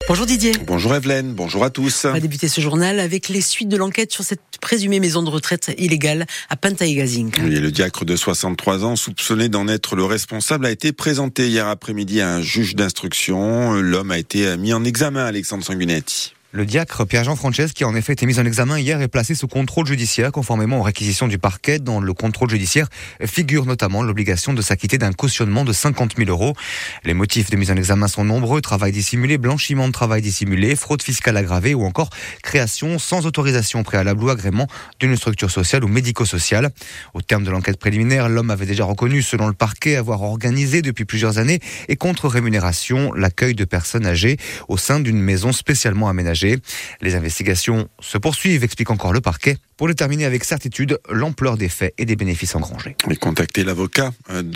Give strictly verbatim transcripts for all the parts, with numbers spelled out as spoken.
Bonjour Didier. Bonjour Evelyne, bonjour à tous. On va débuter ce journal avec les suites de l'enquête sur cette présumée maison de retraite illégale à Pantaï-Gazinc. Oui, le diacre de soixante-trois ans, soupçonné d'en être le responsable, a été présenté hier après-midi à un juge d'instruction. L'homme a été mis en examen, Alexandre Sanguinetti. Le diacre Pierre-Jean Franceschi a en effet été mis en examen hier et placé sous contrôle judiciaire conformément aux réquisitions du parquet. Dans le contrôle judiciaire figure notamment l'obligation de s'acquitter d'un cautionnement de cinquante mille euros. Les motifs de mise en examen sont nombreux: travail dissimulé, blanchiment de travail dissimulé, fraude fiscale aggravée ou encore création sans autorisation préalable ou agrément d'une structure sociale ou médico-sociale. Au terme de l'enquête préliminaire, l'homme avait déjà reconnu, selon le parquet, avoir organisé depuis plusieurs années et contre rémunération l'accueil de personnes âgées au sein d'une maison spécialement aménagée. Les investigations se poursuivent, explique encore le parquet, pour déterminer avec certitude l'ampleur des faits et des bénéfices engrangés. Et contacter l'avocat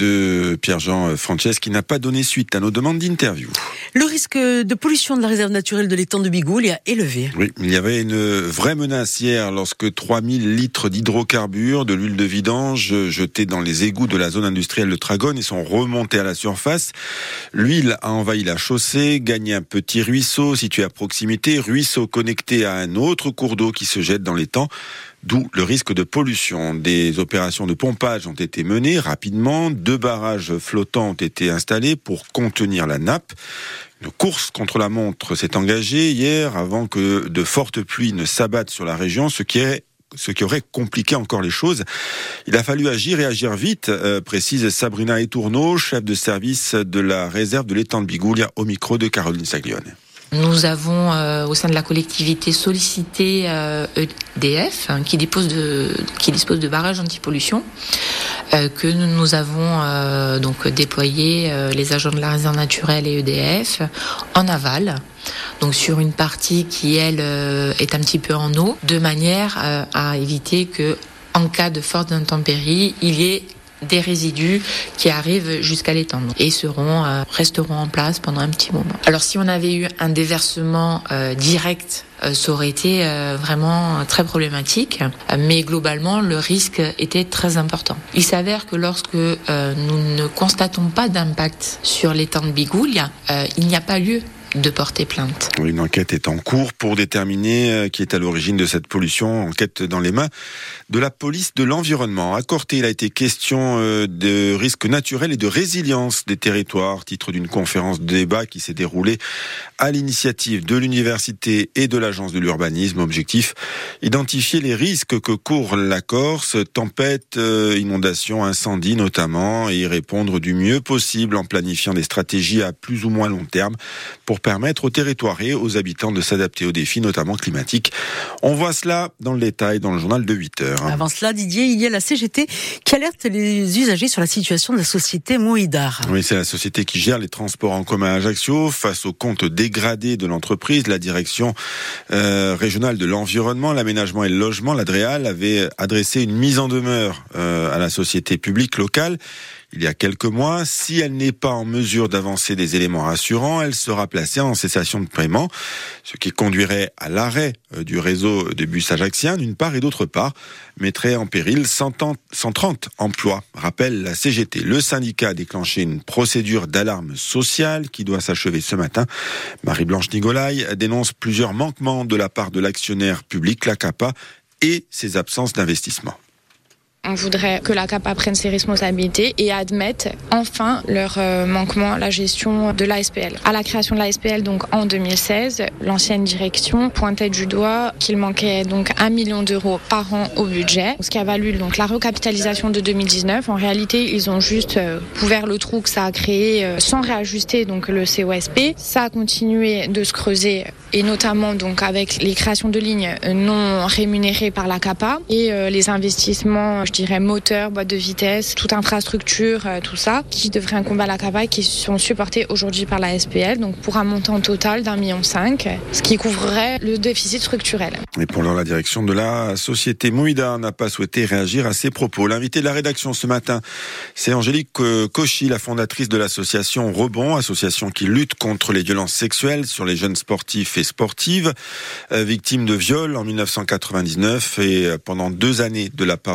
de Pierre-Jean Franceschi qui n'a pas donné suite à nos demandes d'interview. Le risque de pollution de la réserve naturelle de l'étang de Bigoules est élevé. Oui, il y avait une vraie menace hier lorsque trois mille litres d'hydrocarbures, de l'huile de vidange jetée dans les égouts de la zone industrielle de Tragone et sont remontés à la surface. L'huile a envahi la chaussée, gagné un petit ruisseau situé à proximité, ruisseau connecté à un autre cours d'eau qui se jette dans l'étang. D'où le risque de pollution. Des opérations de pompage ont été menées rapidement. Deux barrages flottants ont été installés pour contenir la nappe. Une course contre la montre s'est engagée hier avant que de fortes pluies ne s'abattent sur la région, ce qui est ce qui aurait compliqué encore les choses. Il a fallu agir et agir vite, euh, précise Sabrina Etourneau, chef de service de la réserve de l'étang de Bigoules, au micro de Caroline Saglione. Nous avons euh, au sein de la collectivité sollicité euh, E D F hein, qui dispose de qui dispose de barrages anti-pollution euh, que nous, nous avons euh, donc déployé euh, les agents de la réserve naturelle et E D F en aval. Donc sur une partie qui elle euh, est un petit peu en eau, de manière euh, à éviter que en cas de forte intempérie, il y ait des résidus qui arrivent jusqu'à l'étang et seront euh, resteront en place pendant un petit moment. Alors si on avait eu un déversement euh, direct, euh, ça aurait été euh, vraiment très problématique, mais globalement le risque était très important. Il s'avère que lorsque euh, nous ne constatons pas d'impact sur l'étang de Bigoules, euh, il n'y a pas lieu de porter plainte. Une enquête est en cours pour déterminer qui est à l'origine de cette pollution. Enquête dans les mains de la police de l'environnement. À Corté, il a été question de risques naturels et de résilience des territoires, titre d'une conférence de débat qui s'est déroulée à l'initiative de l'université et de l'agence de l'urbanisme. Objectif, identifier les risques que court la Corse, tempêtes, inondations, incendies notamment, et y répondre du mieux possible en planifiant des stratégies à plus ou moins long terme pour permettre aux territoires et aux habitants de s'adapter aux défis, notamment climatiques. On voit cela dans le détail dans le journal de huit heures. Avant cela, Didier, il y a la C G T qui alerte les usagers sur la situation de la société Moïdar. Oui, c'est la société qui gère les transports en commun à Ajaccio. Face aux comptes dégradés de l'entreprise, la direction euh, régionale de l'environnement, l'aménagement et le logement, l'Adréal, avait adressé une mise en demeure euh, à la société publique locale. Il y a quelques mois, si elle n'est pas en mesure d'avancer des éléments rassurants, elle sera placée en cessation de paiement, ce qui conduirait à l'arrêt du réseau de bus ajaccien d'une part et d'autre part, mettrait en péril cent trente emplois, rappelle la C G T. Le syndicat a déclenché une procédure d'alarme sociale qui doit s'achever ce matin. Marie-Blanche Nigolaï dénonce plusieurs manquements de la part de l'actionnaire public, l'A C A P A, et ses absences d'investissement. On voudrait que la C A P A prenne ses responsabilités et admette enfin leur euh, manquement à la gestion de l'A S P L. À la création de l'A S P L, donc en deux mille seize, l'ancienne direction pointait du doigt qu'il manquait donc un million d'euros par an au budget, ce qui a valu donc la recapitalisation de deux mille dix-neuf. En réalité, ils ont juste euh, couvert le trou que ça a créé euh, sans réajuster donc le C O S P. Ça a continué de se creuser et notamment donc avec les créations de lignes non rémunérées par la C A P A et euh, les investissements, je dirais moteur, boîte de vitesse, toute infrastructure, euh, tout ça, qui devrait incomber à la C A P A, qui sont supportés aujourd'hui par la S P L, donc pour un montant total d'un million cinq, ce qui couvrerait le déficit structurel. Et pour l'heure, la direction de la société Moïdar n'a pas souhaité réagir à ces propos. L'invité de la rédaction ce matin, c'est Angélique Cauchy, la fondatrice de l'association Rebond, association qui lutte contre les violences sexuelles sur les jeunes sportifs et sportives, euh, victime de viol en mille neuf cent quatre-vingt-dix-neuf et pendant deux années de la part de son coach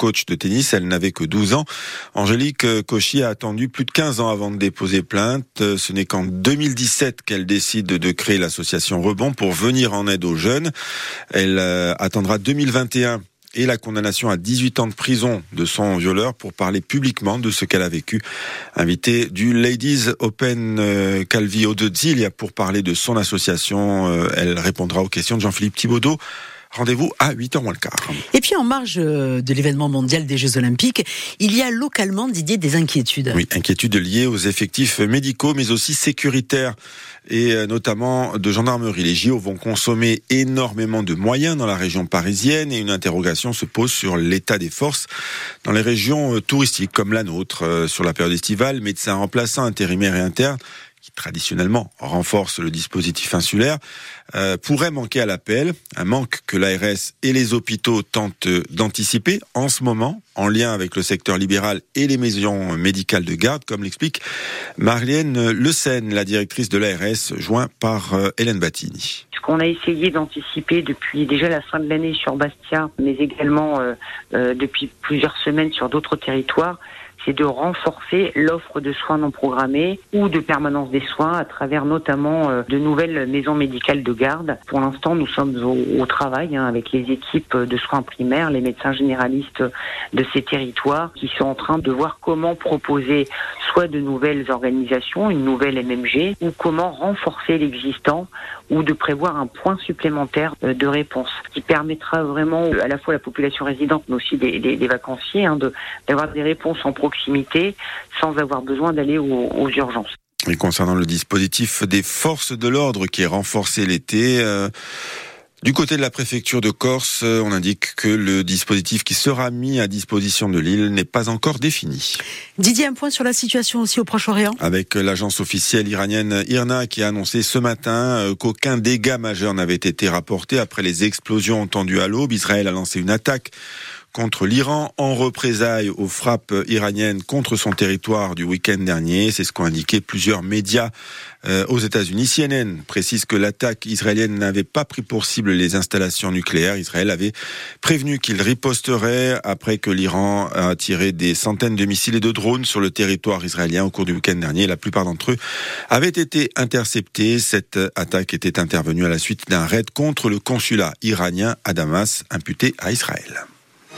coach de tennis. Elle n'avait que douze ans. Angélique Cauchy a attendu plus de quinze ans avant de déposer plainte. Ce n'est qu'en deux mille dix-sept qu'elle décide de créer l'association Rebond pour venir en aide aux jeunes. Elle euh, attendra deux mille vingt et un et la condamnation à dix-huit ans de prison de son violeur pour parler publiquement de ce qu'elle a vécu. Invitée du Ladies Open euh, Calvi Audezilia pour parler de son association, euh, elle répondra aux questions de Jean-Philippe Thibaudot. Rendez-vous à huit heures moins le quart. Et puis en marge de l'événement mondial des Jeux Olympiques, il y a localement, Didier, des inquiétudes. Oui, inquiétudes liées aux effectifs médicaux mais aussi sécuritaires et notamment de gendarmerie. Les J O vont consommer énormément de moyens dans la région parisienne et une interrogation se pose sur l'état des forces dans les régions touristiques comme la nôtre. Sur la période estivale, médecins remplaçants, intérimaires et internes qui traditionnellement renforce le dispositif insulaire, euh, pourrait manquer à l'appel, un manque que l'A R S et les hôpitaux tentent d'anticiper en ce moment, en lien avec le secteur libéral et les maisons médicales de garde, comme l'explique Marlène Le Sen, la directrice de l'A R S, jointe par euh, Hélène Battini. Ce qu'on a essayé d'anticiper depuis déjà la fin de l'année sur Bastia, mais également euh, euh, depuis plusieurs semaines sur d'autres territoires, c'est de renforcer l'offre de soins non programmés ou de permanence des soins à travers notamment euh, de nouvelles maisons médicales de garde. Pour l'instant, nous sommes au, au travail hein, avec les équipes de soins primaires, les médecins généralistes de ces territoires qui sont en train de voir comment proposer soit de nouvelles organisations, une nouvelle M M G, ou comment renforcer l'existant ou de prévoir un point supplémentaire de réponse qui permettra vraiment à la fois la population résidente mais aussi des, des, des vacanciers hein, de, d'avoir des réponses en proximité sans avoir besoin d'aller aux, aux urgences. Et concernant le dispositif des forces de l'ordre qui est renforcé l'été, euh, du côté de la préfecture de Corse, on indique que le dispositif qui sera mis à disposition de l'île n'est pas encore défini. Didier, un point sur la situation aussi au Proche-Orient. Avec l'agence officielle iranienne I R N A qui a annoncé ce matin qu'aucun dégât majeur n'avait été rapporté après les explosions entendues à l'aube. Israël a lancé une attaque contre l'Iran en représailles aux frappes iraniennes contre son territoire du week-end dernier. C'est ce qu'ont indiqué plusieurs médias euh, aux États-Unis. C N N précise que l'attaque israélienne n'avait pas pris pour cible les installations nucléaires. Israël avait prévenu qu'il riposterait après que l'Iran a tiré des centaines de missiles et de drones sur le territoire israélien au cours du week-end dernier. La plupart d'entre eux avaient été interceptés. Cette attaque était intervenue à la suite d'un raid contre le consulat iranien à Damas, imputé à Israël.